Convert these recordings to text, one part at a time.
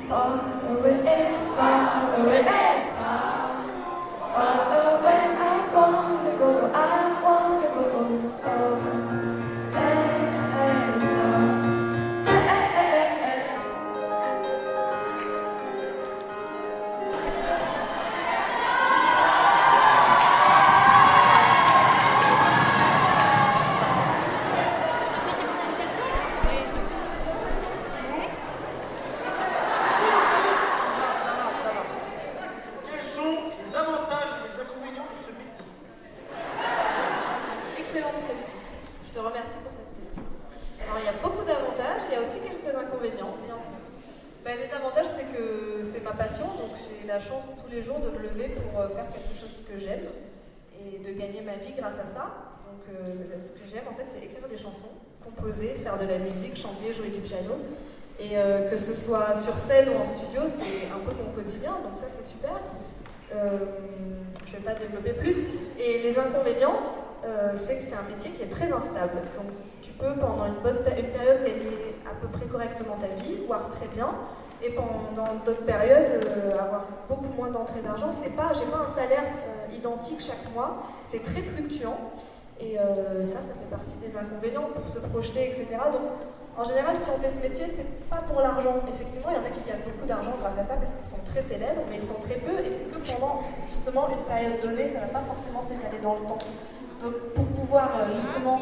far away, far away, far, far away. I wanna go someday, Excellente question. Je te remercie pour cette question. Alors, il y a beaucoup d'avantages, il y a aussi quelques inconvénients, bien sûr. Les avantages, c'est que c'est ma passion, donc j'ai la chance tous les jours de me lever pour faire quelque chose que j'aime et de gagner ma vie grâce à ça. Donc, ce que j'aime, en fait, c'est écrire des chansons, composer, faire de la musique, chanter, jouer du piano. Et que ce soit sur scène ou en studio, c'est un peu mon quotidien, donc ça, c'est super. Je ne vais pas développer plus. Et les inconvénients, c'est que c'est un métier qui est très instable. Donc tu peux pendant une période gagner à peu près correctement ta vie, voire très bien, et pendant d'autres périodes avoir beaucoup moins d'entrée d'argent. J'ai pas un salaire identique chaque mois, c'est très fluctuant. Et ça fait partie des inconvénients pour se projeter, etc. Donc en général, si on fait ce métier, c'est pas pour l'argent. Effectivement, il y en a qui gagnent beaucoup d'argent grâce à ça parce qu'ils sont très célèbres, mais ils sont très peu, et c'est que pendant justement une période donnée, ça ne va pas forcément s'étaler dans le temps. Donc pour pouvoir justement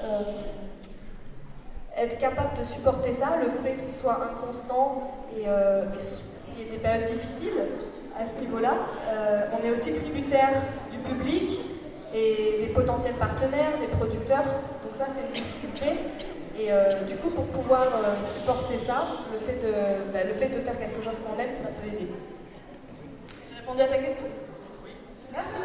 être capable de supporter ça, le fait que ce soit inconstant et qu'il y ait des périodes difficiles à ce niveau-là, on est aussi tributaire du public et des potentiels partenaires, des producteurs, donc ça c'est une difficulté. Et du coup, pour pouvoir supporter ça, le fait de faire quelque chose qu'on aime, ça peut aider. J'ai répondu à ta question? Oui. Merci.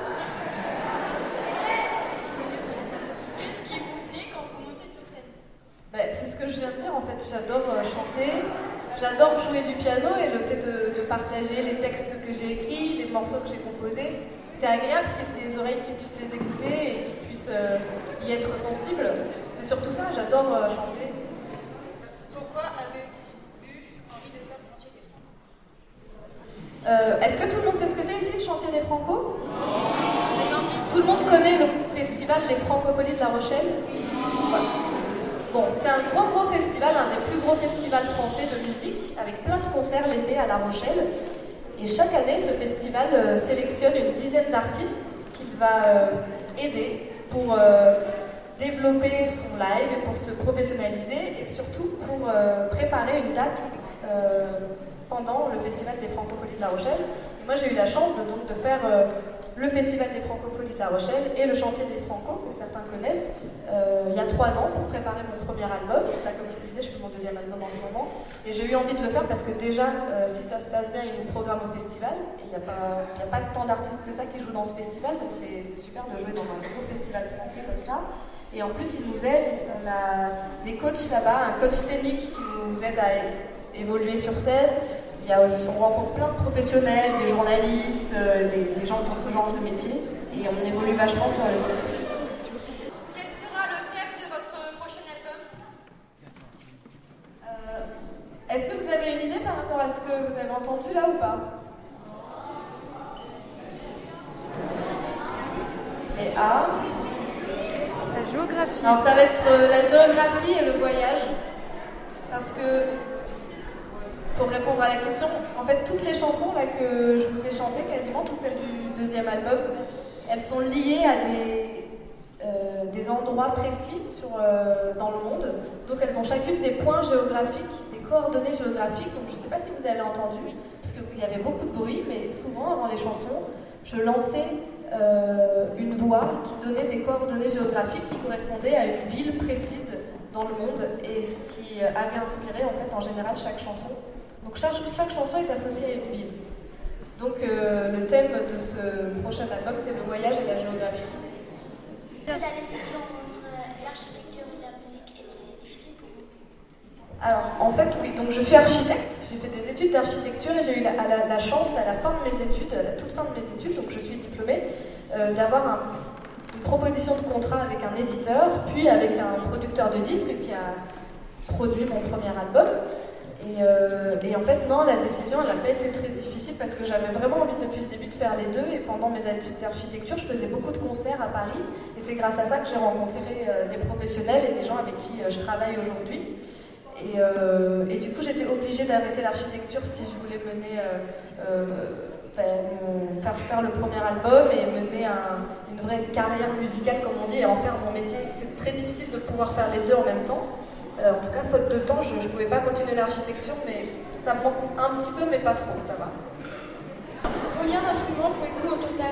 Qu'est-ce qui vous plaît quand vous montez sur scène? C'est ce que je viens de dire en fait. J'adore chanter, j'adore jouer du piano et le fait de partager les textes que j'ai écrits, les morceaux que j'ai composés. C'est agréable qu'il y ait des oreilles qui puissent les écouter et qui puissent y être sensibles. C'est surtout ça, j'adore chanter. Pourquoi avez-vous eu envie de faire le chantier des Franco? Est-ce que tout le monde sait ce que c'est ici, le chantier des Franco? Tout le monde connaît le festival Les Francopholies de La Rochelle? Voilà. Bon, c'est un gros festival, un des plus gros festivals français de musique, avec plein de concerts l'été à La Rochelle. Et chaque année, ce festival sélectionne une dizaine d'artistes qu'il va aider pour développer son live et pour se professionnaliser et surtout pour préparer une date pendant le festival des Francopholies de La Rochelle. Et moi j'ai eu la chance de faire le festival des Francopholies de La Rochelle et le chantier des Franco, que certains connaissent, il y a 3 ans pour préparer mon premier album. Là, comme je vous le disais, je fais mon deuxième album en ce moment. Et j'ai eu envie de le faire parce que déjà, si ça se passe bien, ils nous programment au festival. Et il n'y a pas tant d'artistes que ça qui jouent dans ce festival, donc c'est super de jouer dans un gros festival français comme ça. Et en plus, ils nous aident. On a des coachs là-bas, un coach scénique qui nous aide à évoluer sur scène. Il y a aussi, on rencontre plein de professionnels, des journalistes, des gens qui ont ce genre de métier. Et on évolue vachement sur le scène. Quel sera le thème de votre prochain album? Est-ce que vous avez une idée par rapport à ce que vous avez entendu là ou pas? Les A. La géographie. Alors ça va être la géographie et le voyage. Parce que, pour répondre à la question, en fait toutes les chansons là, que je vous ai chantées, quasiment toutes celles du deuxième album, elles sont liées à des endroits précis dans le monde. Donc elles ont chacune des points géographiques, des coordonnées géographiques. Donc je ne sais pas si vous avez entendu, parce qu'il y avait beaucoup de bruit, mais souvent avant les chansons, je lançais une voix qui donnait des coordonnées géographiques qui correspondaient à une ville précise dans le monde et ce qui avait inspiré en fait en général chaque chanson. Donc chaque chanson est associée à une ville. Donc le thème de ce prochain album, c'est le voyage et la géographie. La décision entre l'architecture et la musique était difficile pour vous? Alors en fait oui, donc je suis architecte, j'ai fait des études d'architecture et j'ai eu la chance à la fin de mes études, à la toute fin de mes études, donc je suis diplômée, d'avoir une proposition de contrat avec un éditeur, puis avec un producteur de disques qui a produit mon premier album. Et en fait, non, la décision, elle n'a pas été très difficile parce que j'avais vraiment envie depuis le début de faire les deux. Et pendant mes études d'architecture, je faisais beaucoup de concerts à Paris. Et c'est grâce à ça que j'ai rencontré des professionnels et des gens avec qui je travaille aujourd'hui. Et du coup, j'étais obligée d'arrêter l'architecture si je voulais mener, faire le premier album et mener une vraie carrière musicale, comme on dit, et en faire mon métier. C'est très difficile de pouvoir faire les deux en même temps. En tout cas, faute de temps, je ne pouvais pas continuer l'architecture, mais ça me manque un petit peu, mais pas trop, ça va. Combien d'instruments jouez-vous au total?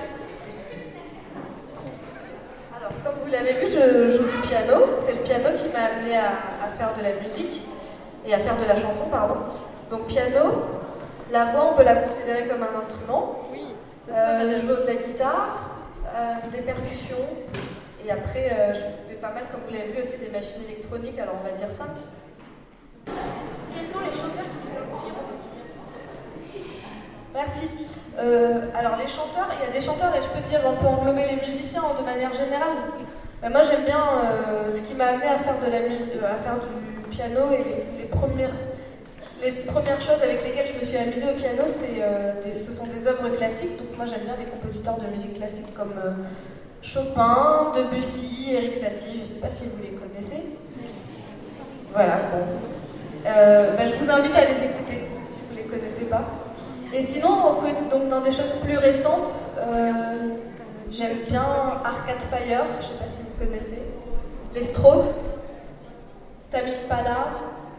Alors, comme vous l'avez vu, je joue du piano. C'est le piano qui m'a amené à faire de la musique et à faire de la chanson, pardon. Donc, piano, la voix, on peut la considérer comme un instrument. Oui. Je joue de la guitare, des percussions. Et après, je fais pas mal, comme vous l'avez vu, aussi des machines électroniques, alors on va dire 5. Quels sont les chanteurs qui vous inspirent au quotidien? Merci. Alors les chanteurs, il y a des chanteurs, et je peux dire, on peut englober les musiciens de manière générale. Moi j'aime bien ce qui m'a amené à faire de la musique, à faire du piano, et les premières choses avec lesquelles je me suis amusée au piano, ce sont des œuvres classiques. Donc moi j'aime bien les compositeurs de musique classique comme Chopin, Debussy, Erik Satie, je ne sais pas si vous les connaissez. Voilà, bon. Je vous invite à les écouter si vous ne les connaissez pas. Et sinon, donc, dans des choses plus récentes, j'aime bien Arcade Fire, je ne sais pas si vous connaissez. Les Strokes, Tame Impala.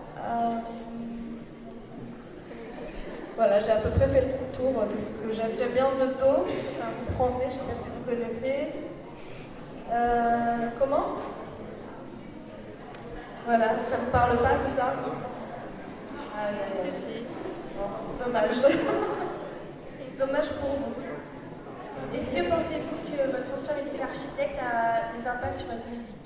Voilà, j'ai à peu près fait le tour de ce que j'aime. J'aime bien The Do, c'est un groupe français, je ne sais pas si vous connaissez. Comment? Voilà, ça ne vous parle pas tout ça? Si, si. Dommage. Dommage pour vous. Est-ce que pensez-vous que votre ancien métier d'architecte a des impacts sur votre musique?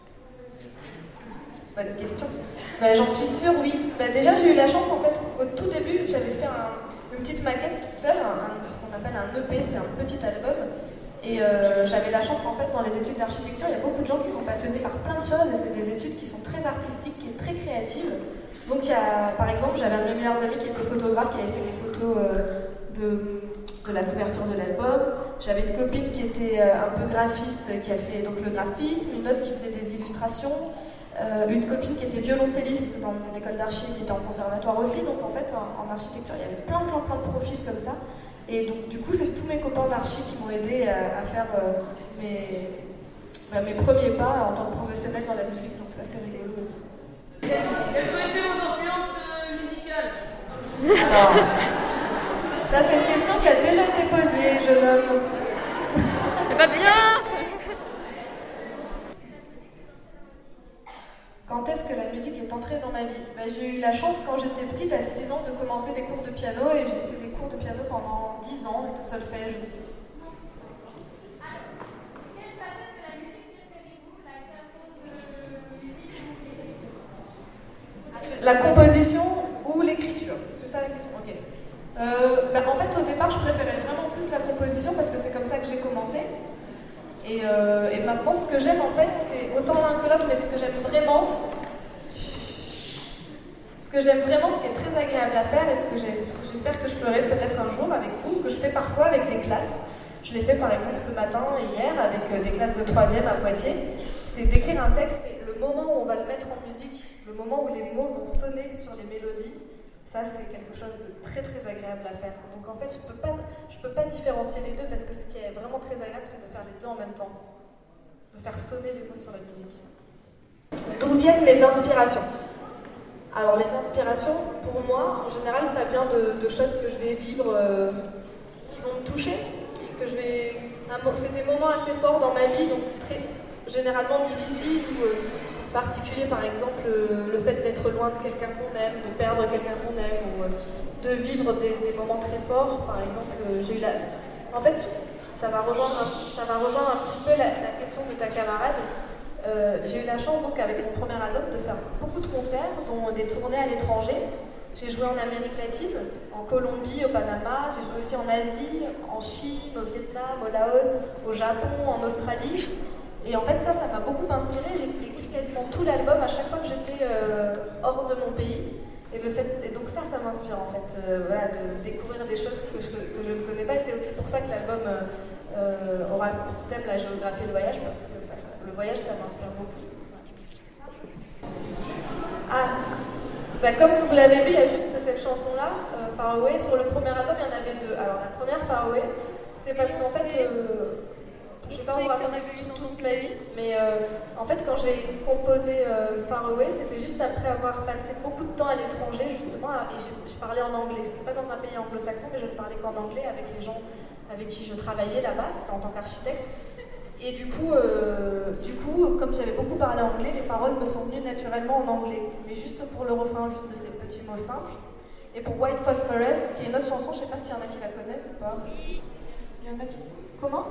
Bonne question. J'en suis sûre, oui. Déjà, j'ai eu la chance, en fait, au tout début, j'avais fait une petite maquette toute seule, ce qu'on appelle un EP, c'est un petit album. Et j'avais la chance qu'en fait, dans les études d'architecture, il y a beaucoup de gens qui sont passionnés par plein de choses, et c'est des études qui sont très artistiques et très créatives. Donc, par exemple, j'avais un de mes meilleurs amis qui était photographe, qui avait fait les photos de la couverture de l'album. J'avais une copine qui était un peu graphiste, qui a fait donc le graphisme, une autre qui faisait des illustrations, une copine qui était violoncelliste dans mon école d'archi, qui était en conservatoire aussi. Donc, en fait, en architecture, il y avait plein de profils comme ça. Et donc, du coup, c'est tous mes copains d'archi qui m'ont aidé à faire mes premiers pas en tant que professionnel dans la musique. Donc, ça, c'est rigolo aussi. Quelles ont été vos influences musicales? Alors, ça, c'est une question qui a déjà été posée, jeune homme. C'est pas bien. Quand est-ce que la musique est entrée dans ma vie? J'ai eu la chance, quand j'étais petite, à 6 ans, de commencer des cours de piano, et j'ai fait des cours de piano pendant 10 ans, de solfège aussi. Quelle facette de la musique préférez-vous? La création de musique? La composition ou l'écriture? C'est ça la question, ok. En fait, au départ, je préférais vraiment plus la composition parce que c'est comme ça que j'ai commencé. Et maintenant, ce que j'aime, en fait, c'est autant l'un que l'autre, mais ce que j'aime vraiment, ce qui est très agréable à faire, et ce que j'espère que je ferai peut-être un jour avec vous, que je fais parfois avec des classes. Je l'ai fait par exemple ce matin et hier avec des classes de 3e à Poitiers. C'est d'écrire un texte et le moment où on va le mettre en musique, le moment où les mots vont sonner sur les mélodies, ça c'est quelque chose de très très agréable à faire. Donc en fait je peux pas différencier les deux parce que ce qui est vraiment très agréable c'est de faire les deux en même temps. De faire sonner les mots sur la musique. D'où viennent mes inspirations? Alors les inspirations, pour moi, en général, ça vient de choses que je vais vivre, qui vont me toucher, c'est des moments assez forts dans ma vie, donc généralement difficiles, ou particuliers, par exemple, le fait d'être loin de quelqu'un qu'on aime, de perdre quelqu'un qu'on aime, ou de vivre des moments très forts. Par exemple, j'ai eu en fait, ça va rejoindre un petit peu la question de ta camarade. J'ai eu la chance donc avec mon premier album de faire beaucoup de concerts, dont des tournées à l'étranger. J'ai joué en Amérique latine, en Colombie, au Panama, j'ai joué aussi en Asie, en Chine, au Vietnam, au Laos, au Japon, en Australie. Et en fait ça m'a beaucoup inspirée, j'ai écrit quasiment tout l'album à chaque fois que j'étais hors de mon pays. Et donc ça m'inspire en fait, voilà, de découvrir des choses que je ne connais pas. Et c'est aussi pour ça que l'album aura pour thème la géographie et le voyage, parce que le voyage, ça m'inspire beaucoup. Comme vous l'avez vu, il y a juste cette chanson-là, Far Away. Sur le premier album, il y en avait deux. Alors la première, Far Away, c'est parce qu'en fait, je ne vais pas vous raconter toute ma vie, mais en fait, quand j'ai composé Far Away, c'était juste après avoir passé beaucoup de temps à l'étranger, justement, et je parlais en anglais. C'était pas dans un pays anglo-saxon, mais je ne parlais qu'en anglais avec les gens avec qui je travaillais là-bas, c'était en tant qu'architecte. Et du coup, comme j'avais beaucoup parlé anglais, les paroles me sont venues naturellement en anglais. Mais juste pour le refrain, juste ces petits mots simples. Et pour White Phosphorus, qui est une autre chanson, je ne sais pas s'il y en a qui la connaissent ou pas. Il y en a qui... Comment?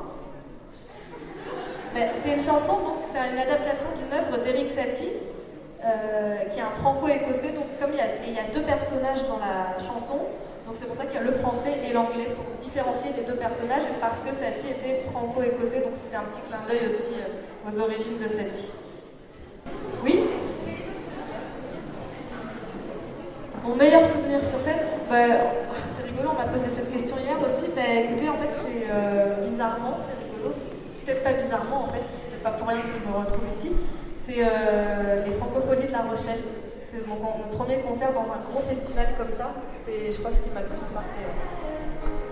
C'est une chanson, donc c'est une adaptation d'une œuvre d'Eric Satie, qui est un franco-écossais. Donc comme il y a deux personnages dans la chanson, donc c'est pour ça qu'il y a le français et l'anglais pour différencier les deux personnages, et parce que Satie était franco-écossais, donc c'était un petit clin d'œil aussi aux origines de Satie. Oui? Mon meilleur souvenir sur scène, c'est rigolo, on m'a posé cette question hier aussi. Écoutez, en fait, c'est bizarrement, c'est rigolo. Peut-être pas bizarrement, en fait, c'est pas pour rien que je me retrouve ici. C'est les Francopholies de La Rochelle. C'est mon premier concert dans un gros festival comme ça. C'est, je crois, ce qui m'a le plus marqué.